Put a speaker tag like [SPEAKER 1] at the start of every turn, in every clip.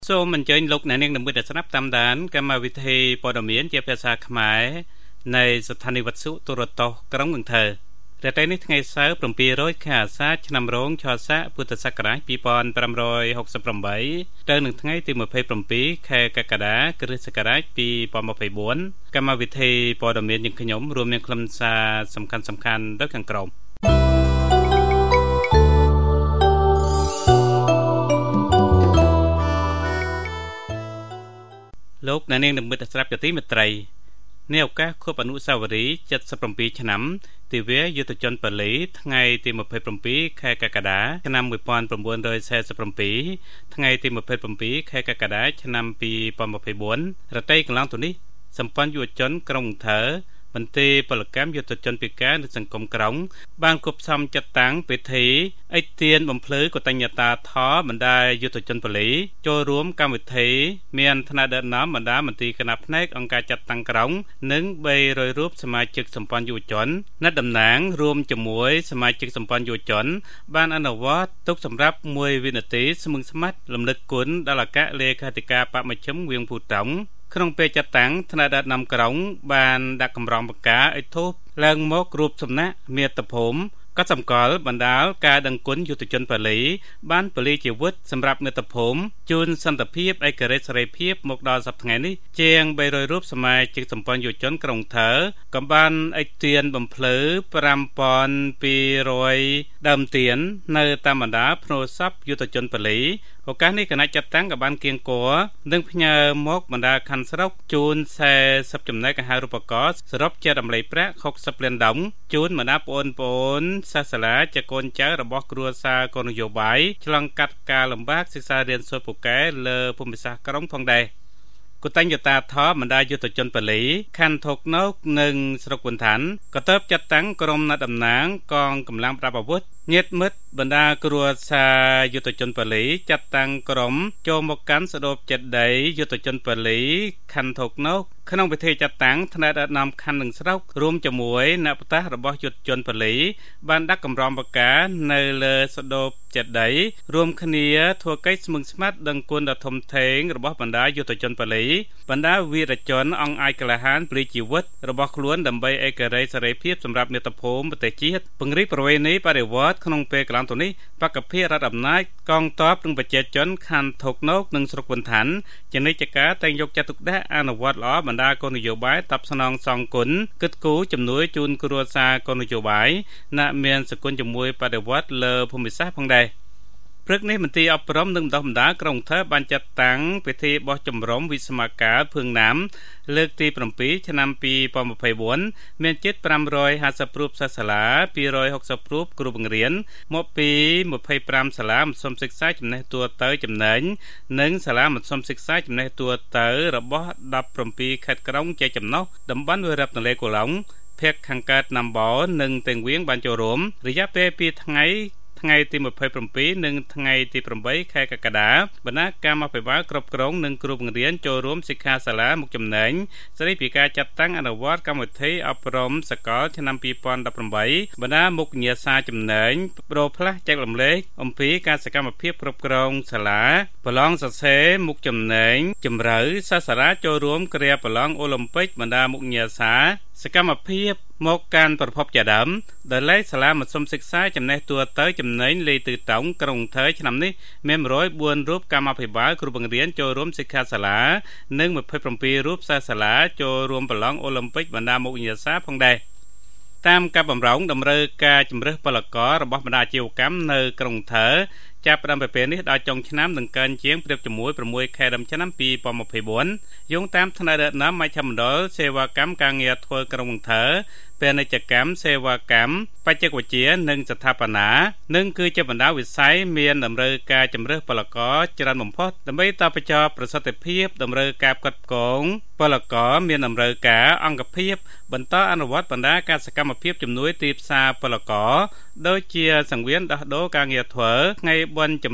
[SPEAKER 1] សូមអញ្ជើញលោកអ្នកនាងដើម្បីស្ដាប់តាមដានកម្មវិធីព័ត៌មានជាភាសាខ្មែរនៃស្ថានីយ៍វិទ្យុទូរទស្សន៍ក្រុងកន្ទើរតែនេះថ្ងៃសៅរ៍700ខែអាសាឍឆ្នាំរោងឆស័កពុទ្ធសករាជ2568ទៅនឹងថ្ងៃទី27ខែកក្កដាគ្រិស្តសករាជ2024កម្មវិធីព័ត៌មានយើងខ្ញុំរួមមានខ្លឹមសារសំខាន់ៗដូចខាងក្រោមលោកអ្នកនាងនឹងមិត្តស្រាប់ជាទីមេត្រីในឱកាសខួបអនុស្សាវរីយ៍77ឆ្នាំទិវាយុទ្ធជនប៉ូលីសថ្ងៃទី27ខែកក្កដាឆ្នាំ1947ថ្ងៃទី27ខែកក្កដាឆ្នាំ2024រតីកន្លងទៅនេះសម្ព័ន្ធយុវជនក្រុងកន្ទើរមន្ទីរពលកម្មយុទ្ធជនពិការនិងសង្គមក្រុងបានគប់ផ្សំចាត់តាំងពិធីអិទានបំភ្លឺកតញ្ញតាថបណ្ដាយុទ្ធជនប៉ូលីសចូលរួមកម្មវិធីមានថ្នាក់ដឹកនាំបណ្ដាមន្ទីរគណៈផ្នែកអង្គការចាត់តាំងក្រុងនិង300រូបសមាជិកសម្ព័ន្ធយុវជនអ្នកតំណាងរួមជាមួយសមាជិកសម្ព័ន្ធយុវជនបានអនុវត្តទុកសម្រាប់1វិនាទីស្មឹងស្មាត់រំលឹកគុណដល់អគ្គលេខាធិការបមជ្ឈិមវៀងភូតង់ក្នុងពេលចាត់តាំងថ្នាក់ដឹកនាំក្រុងបានដាក់កម្រងបង្ការឲ្យធូបឡើងមករូបសំណាក់មាតុភូមិក៏សម្គាល់បណ្ដាលការដឹងគុណយុទ្ធជនប៉ូលីសបានពលីជីវិតសម្រាប់មាតុភូមិជូនសន្តិភាពឯករាជ្យសេរីភាពមកដល់សប្តាហ៍ថ្ងៃនេះជាង300រូបសមាជិកសម្ព័ន្ធយុវជនក្រុងកន្ទើរក៏បានអិទានបំភ្លឺ5200ដើមទៀននៅតាមបណ្ដាភ្នូរសពយុទ្ធជនប៉ូលីសឱកាសនេះគណៈចាត់តាំងក៏បានគៀងគរនិងផ្ញើមកបណ្ដាខណ្ឌស្រុកជូន40ចំណែកអាហារូបករណ៍សរុបជាតម្លៃប្រាក់60លានដុល្លារជូនបណ្ដាប្អូនសាសាឡាជាកូនចៅរបស់គ្រួសារកូននយោបាយឆ្លងកាត់ការលំបាកសិក្សារៀនសូត្រពូកែលើភូមិសាស្ត្រក្រុងផងដែរកតញ្ញតាថបណ្ដាយុទ្ធជនប៉ូលីសខណ្ឌថោកណូកនិងស្រុកគុនឋានក៏ទើបចាត់តាំងក្រុមអ្នកតំណាងកងកម្លាំងប្រដាប់អាវុធញាតិមិត្តបណ្ដាគ្រួសារយុទ្ធជនប៉ូលីសចាត់តាំងក្រុមចូលមកកាន់ស្ដូបចេតិយយុទ្ធជនប៉ូលីសខណ្ឌថោកណូកក្នុងពិធីចាត់តាំងថ្នាក់ដឹកនាំខណ្ឌនិងស្រុករួមជាមួយអ្នកប្រតាសរបស់យុទ្ធជនប៉ូលីសបានដាក់កម្រងបង្ការនៅលើស្ដូបចេតិយរួមគ្នាធ្វើកិច្ចស្មឹងស្មាត់ដឹងគុណដ៏ធំធេងរបស់បណ្ដាយុទ្ធជនប៉ូលីសបណ្ដាវីរជនអង្គអាចក្លាហានព្រាយជីវិតរបស់ខ្លួនដើម្បីឯករាជ្យសេរីភាពសម្រាប់មាតុភូមិប្រទេសជាតិពង្រីកប្រវេណីបរិវត្តក្នុងពេលកន្លងទៅនេះបកភិរដ្ឋអំណាចកងទ័ពនិងប្រជាជនខណ្ឌថោកណូកនិងស្រុកគុនឋានជានិច្ចកាលតែងយកចិត្តទុកដាក់អនុវត្តល្អបណ្ដាគោលនយោបាយតបស្នងសងគុណគិតគូរជំនួយជូនគ្រួសារគោលនយោបាយអ្នកមានសគុណជាមួយបដិវត្តលើភូមិសាស្ត្រផងដែរព្រឹកនេះមន្ទីរអប់រំនិងបណ្ដុះបណ្ដាលក្រុងកន្ទើរបានចាត់តាំងពិធីបោះជំរំវិស្មការភឿងណាមលើកទី7ឆ្នាំ2024មានជិត550រូបសិស្សសាលា260រូបគ្រូបង្រៀនមកពី25សាលាមធ្យមសិក្សាចំណេះទួទៅចំណេញនិងសាលាមធ្យមសិក្សាចំណេះទួទៅរបស់17ខេត្តក្រុងជាចំណុះតំបន់វាលរ៉ាប់ទន្លេកូឡុងភូមិខាងកើតណាំបោនិងតេងវៀងបានចូលរួមរយៈពេល2ថ្ងៃទី27និងថ្ងៃទី8ខែកក្កដាបណ្ដាកម្មអភិបាលគ្រប់គ្រងនិងគ្រូបង្រៀនចូលរួមសិក្ខាសាលាមុខចំណេញស្ដីពីការចាត់តាំងអនុវត្តកម្មវិធីអប់រំសកលឆ្នាំ2018បណ្ដាមុខវិញ្ញាសាចំណេញប្រូផ្លាស់ចែករំលែកអំពីការសកម្មភាពគ្រប់គ្រងសាលាប្រឡងសរសេរមុខចំណេញជំរឿសាសារាចូលរួមគ្រាប្រឡងអូឡ িম্প ិកបណ្ដាមុខវិញ្ញាសាសកម្មភាពមកកាន់ប្រភពជាដើមដែលលេខសាលាមធ្យមសិក្សាចំណេះទួទៅចំណេញលេខទិតោងក្រុងកន្ទើរឆ្នាំនេះមាន104រូបកម្មអភិបាលគ្រូបង្រៀនចូលរួមសិក្ខាសាលានិង27រូបសិស្សសាលាចូលរួមប្រឡងអូឡ িম্প ិកបណ្ដាមុខវិញ្ញាសាផងដែរតាមការបំរុងតម្រូវការជំរើសពលកររបស់បណ្ដាអាជីវកម្មនៅក្រុងកន្ទើរចាប់ផ្ដើមពីពេលនេះដល់ចុងឆ្នាំនឹងកើនជាងប្រៀបជាមួយ6ខែដើមឆ្នាំ2024យោងតាមថ្នាក់ដឹកនាំមជ្ឈមណ្ឌលសេវាកម្មការងារធ្វើក្រុងកន្ទើរពាណិជ្ជកម្មសេវាកម្មបច្ចេកវិទ្យានិងស្ថាបនានិងគឺជាបណ្ដាវិស័យមានតម្រូវការជំរើសពលករច្រើនបំផុតដើម្បីតបចរប្រសិទ្ធភាពតម្រូវការផ្គត់ផ្គង់ពលករមានតម្រូវការអង្គភាពបន្តអនុវត្តបណ្ដាការសកម្មភាពជំនួយទីផ្សារពលករដូចជាសង្វៀនដោះដូរការងារធ្វើថ្ងៃបុណ្យជំរើស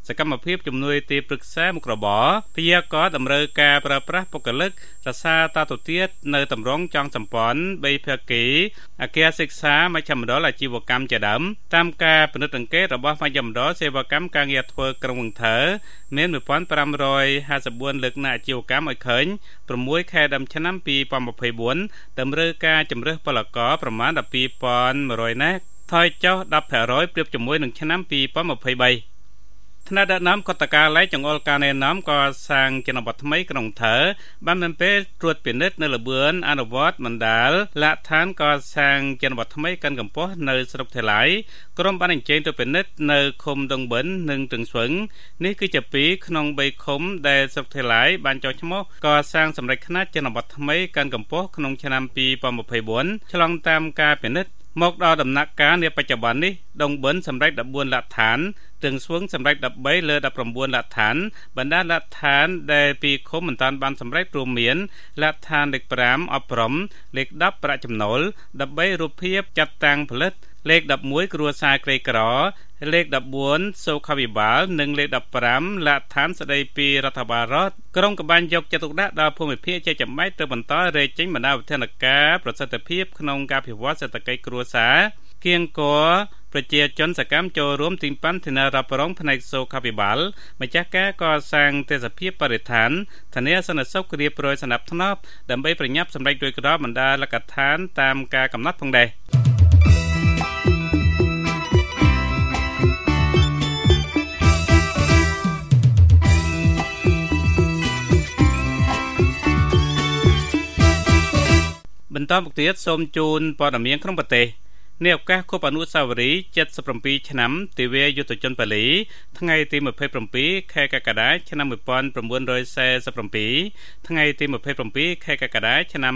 [SPEAKER 1] សកម្មភាពជំនួយទីប្រឹក្សាមុខរបរពជាក៏តម្រូវការប្រើប្រាស់បុគ្គលិករក្សាតទៅទៀតនៅតម្រង់ចង់សម្ព័ន្ធ3ភាគីអគារសិក្សាមជ្ឈមណ្ឌលអាជីវកម្មជាដើមតាមការពិនិត្យអង្កេតរបស់មជ្ឈមណ្ឌលសេវាកម្មការងារធ្វើក្រុងវង្សថើមាន 1554 លើកណាអាជីវកម្មឲ្យឃើញ6ខែដើមឆ្នាំ2024តម្រូវការជំរើសពលករប្រមាណ 12,100 នាក់ថយចុះ 10% ប្រៀបជាមួយនឹងឆ្នាំ2023ថ្នាក់ដឹកនាំកតកាល័យចង្អុលការណែនាំក៏សាងជនបទថ្មីក្នុងថើបានមានពេលត្រួតពិនិត្យនៅលបឿនអនុវត្តបណ្ដាលលក្ខឋានក៏សាងជនបទថ្មីកាន់កម្ពស់នៅស្រុកថេឡៃក្រុមបានអញ្ជើញទៅពិនិត្យនៅឃុំដងបិននិងទឹងស្វឹងនេះគឺជា2ក្នុង3ឃុំដែលស្រុកថេឡៃបានចុះឈ្មោះក៏សាងសម្រេចខ្នាតជនបទថ្មីកាន់កម្ពស់ក្នុងឆ្នាំ2024ឆ្លងតាមការពិនិត្យមកដល់ដំណាក់កាលនាបច្ចុប្បន្ននេះដងបិនសម្រេច14លក្ខឋានទឹងស្វឹងសម្រេច13លើ19លក្ខឋានបណ្ដាលក្ខឋានដែលពីឃុំមិនតាន់បានសម្រេចរួមមានលក្ខឋានលេខ5អប់រំលេខ10ប្រាក់ចំណូល13រូបភាពចាត់តាំងផលិតលេខ11គ្រួសារក្រីក្រលេខ14សុខាភិបាលនិងលេខ15លក្ខឋានស្ដីពីរដ្ឋបាលរដ្ឋក្រុងក៏បានយកចិត្តទុកដាក់ដល់ភូមិភាគជាចាំបាច់ទៅបន្តរែកចេញបណ្ដាវិធានការប្រសិទ្ធភាពក្នុងការអភិវឌ្ឍសេដ្ឋកិច្ចគ្រួសារគៀងគរប្រជាជនសកម្មចូលរួមទីប៉ាន់ធានារ៉ាប់រងផ្នែកសុខាភិបាលម្ចាស់ការកសាងទេសភាពបរិស្ថានធានាសន្តិសុខរៀបរយសណ្ដាប់ធ្នាប់ដើម្បីប្រញាប់សម្រេចដោយក្របបណ្ដាលក្ខឋានតាមការកំណត់ផងដែរបន្តមកទៀតសូមជូនព័ត៌មានក្នុងប្រទេសនេះឱកាសខួបអនុស្សាវរីយ៍77ឆ្នាំទិវាយុទ្ធជនប៉ាលីថ្ងៃទី27ខែកក្កដាឆ្នាំ1947ថ្ងៃទី27ខែកក្កដាឆ្នាំ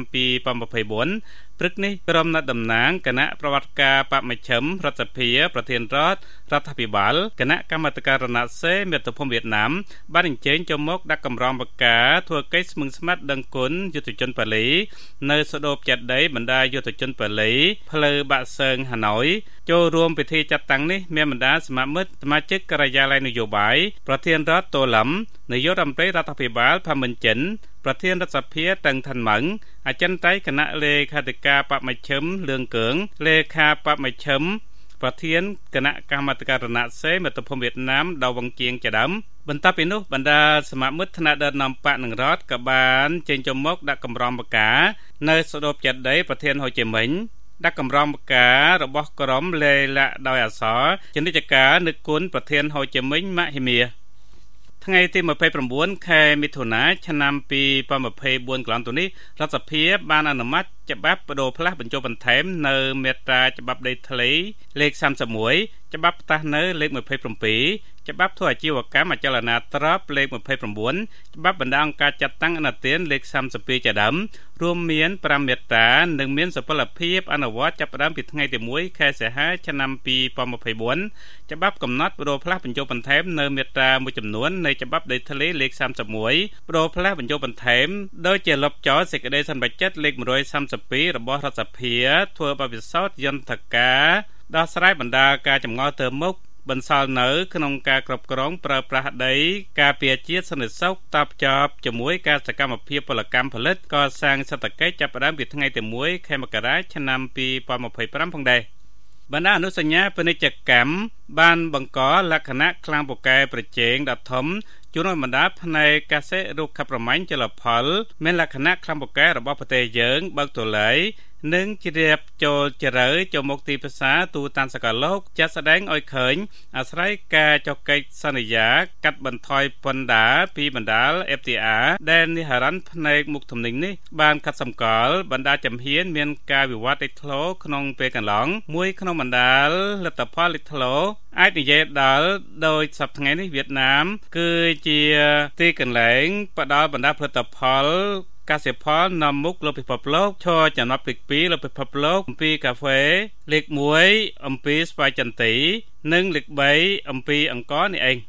[SPEAKER 1] 2024ព្រឹកនេះក្រុមអ្នកតំណាងគណៈប្រវត្តិការបមជ្ឈិមរដ្ឋសភាប្រធានរដ្ឋាភិបាលគណៈកម្មាធិការរណសេមាតុភូមិវៀតណាមបានអញ្ជើញចូលមកដាក់កម្រងបកាធ្វើកិច្ចស្មឹងស្មាត់ដឹងគុណយុទ្ធជនប៉ាលីនៅសដូបចេតិយបណ្ដាយុទ្ធជនប៉ាលីផ្លូវបាក់សើងហាណូយចូលរួមពិធីចាត់តាំងនេះមានបណ្ដាសមាមិត្តសមាជិកការិយាល័យនយោបាយប្រធានរដ្ឋតូឡឹមនាយករដ្ឋមន្ត្រីរដ្ឋាភិបាលផាមិនចិនប្រធានរដ្ឋសភាតឹងឋានម៉ឹងអចិន្ត្រៃយ៍គណៈលេខាធិការបមជ្ឈិមលឿងកើងលេខាបមជ្ឈិមប្រធានគណៈកម្មាធិការរណសេមាតុភូមិវៀតណាមដៅវងជាងជាដើមបន្ទាប់ពីនោះបណ្ដាសមាមិត្តថ្នាក់ដឹកនាំបកនិងរដ្ឋក៏បានចេញចូលមកដាក់កម្រងបកានៅសដូបចេតិយប្រធានហូជីមិញដាក់កម្រងបការបស់ក្រុមលេឡាក់ដោយអសរជានិច្ចការនឹកគុណប្រធានហូជីមិញម៉ាហ៊ីមៀថ្ងៃទី29ខែមិថុនាឆ្នាំ2024កន្លងទៅនេះរដ្ឋសភាបានអនុម័តច្បាប់បដូរផ្លាស់បញ្ចូលបន្ថែមនៅមាត្រាច្បាប់ដីធ្លីលេខ31ច្បាប់ផ្ទះនៅលេខ27ច្បាប់ធ្វើអាជីវកម្មអចលនទ្រព្យលេខ29ច្បាប់បណ្ដាអង្គការចាត់តាំងអនុទានលេខ32ជាដើមរួមមាន5មាត្រានិងមានសុពលភាពអនុវត្តចាប់ផ្ដើមពីថ្ងៃទី1ខែសីហាឆ្នាំ2024ច្បាប់កំណត់បដូរផ្លាស់បញ្ចូលបន្ថែមនៅមាត្រាមួយចំនួននៃច្បាប់ដីធ្លីលេខ31បដូរផ្លាស់បញ្ចូលបន្ថែមដោយជាលុបចោលសេចក្តីសម្រេចចិត្តលេខ132របស់រដ្ឋសភាធ្វើបទពិសោធន៍យន្តការដោះស្រាយបណ្ដាការចម្ងល់ទៅមុខបន្សល់នៅក្នុងការគ្រប់គ្រងប្រើប្រាស់ដីការពារជាតិសន្តិសុខតបចប់ជាមួយការសកម្មភាពពលកម្មផលិតកសាងសេដ្ឋកិច្ចចាប់ផ្ដើមពីថ្ងៃទី1ខែមករាឆ្នាំ2025ផងដែរបណ្ដាអនុសញ្ញាពាណិជ្ជកម្មបានបង្កលក្ខណៈខ្លាំងពូកែប្រជែងដ៏ធំជួនបណ្ដាផ្នែកកសិរុក្ខប្រមាញ់ជលផលមានលក្ខណៈខ្លាំងពូកែរបស់ប្រទេសយើងបើកទូលាយនិងជ្រាបចូលជ្រៅចូលមុខទីផ្សារទូទាំងសកលលោកចាត់ស្ដែងឲ្យឃើញអាស្រ័យការចុះកិច្ចសន្យាកាត់បន្ថយពន្ធដារពីបណ្ដាល FTA ដែលនិហិរញ្ញផ្នែកមុខទំនិញនេះបានកាត់សម្គាល់បណ្ដាចំហៀនមានការវិវត្តលេចធ្លោក្នុងពេលកន្លងមួយក្នុងបណ្ដាលលទ្ធផលលេចធ្លោអាចនិយាយដល់ដោយសប្តាហ៍ថ្ងៃនេះវៀតណាមគឺជាទីកន្លែងផ្ដល់បណ្ដាផលិតផលកសិផលនាំមុខលើពិភពលោកឈរចំណាប់លេខ2លើពិភពលោកអំពីកាហ្វេលេខ1អំពីស្វាយចន្ទីនិងលេខ3អំពីអង្ករនេះឯង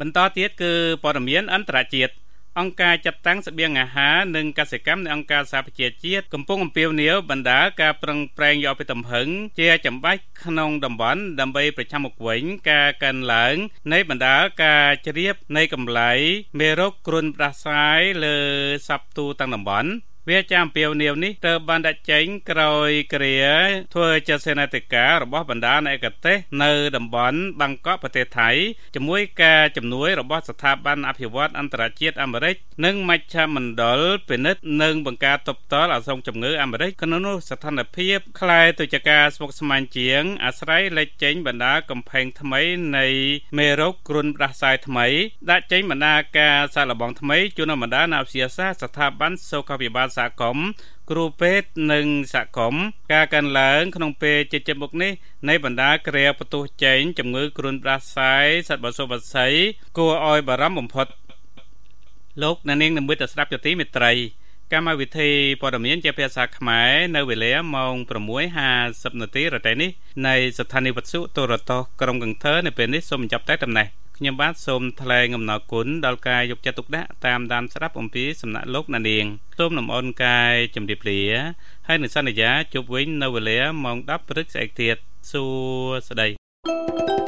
[SPEAKER 1] បន្តទៀតគឺព័ត៌មានអន្តរជាតិអង្គការចាត់តាំងស្បៀងអាហារនិងកសិកម្មនៃអង្គការសហប្រជាជាតិកំពុងអំពាវនាវបណ្ដាលការប្រឹងប្រែងយកពីទំហឹងជាចម្បាច់ក្នុងតំបន់ដើម្បីប្រឆាំងមកវិញការកើនឡើងនៃបណ្ដាលការជ្រាបនៃកម្លៃមេរោគគ្រុនផ្ដាសាយលើសពទូទាំងតំបន់វាចាំអំពាវនាវនេះត្រូវបានដាក់ចេញក្រោយគ្រាធ្វើជាសេនាធិការរបស់បណ្ដាឯកទេសនៅតំបន់បាងកកប្រទេសថៃជាមួយការជំនួយរបស់ស្ថាប័នអភិវឌ្ឍន៍អន្តរជាតិអាមេរិកនិងមជ្ឈមណ្ឌលពិនិត្យនិងបង្ការទប់ទល់អាសន្នជំងឺអាមេរិកក្នុងនោះស្ថានភាពคล้ายទៅជាការស្មុគស្មាញជាងអាស្រ័យលេចចេញបណ្ដាកំផែងថ្មីនៃមេរោគគ្រុនផ្ដាសាយថ្មីដាក់ចេញបណ្ដាការសាកល្បងថ្មីជូនបណ្ដាអ្នកវិទ្យាសាស្ត្រស្ថាប័នសុខាភិបាលសហគមន៍គ្រូពេទ្យនិងសហគមន៍ការកើនឡើងក្នុងពេលជិតមុខនេះនៃបណ្ដាគ្រាផ្ទុះចេញជំងឺគ្រុនផ្ដាសាយសត្វបសុបក្សីគួរឲ្យបារម្ភបំផុតលោកអ្នកនាងនឹងមើលទៅស្ដាប់ជាទីមេត្រីកម្មវិធីព័ត៌មានជាភាសាខ្មែរនៅវេលាម៉ោង 6:50 នាទីរយៈនេះនៃស្ថានីយ៍វិទ្យុទូរទស្សន៍ក្រុងកន្ធើនៅពេលនេះសូមបញ្ចប់តែប៉ុណ្ណេះខ្ញុំបាទសូមថ្លែងអំណរគុណដល់ការយកចិត្តទុកដាក់តាមដានស្ដាប់អំពីសំណាក់លោកអ្នកនាងសូមលំអរកាយជម្រាបលាហើយនឹងសន្យាជួបវិញនៅវេលាម៉ោង 10 ព្រឹកស្អែកទៀតសួស្តី